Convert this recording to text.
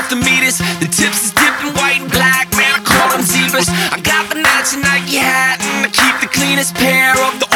off the meters. The tips is dipping white and black, man, I call them zebras. I got the matching Nike hat, and I keep the cleanest pair of the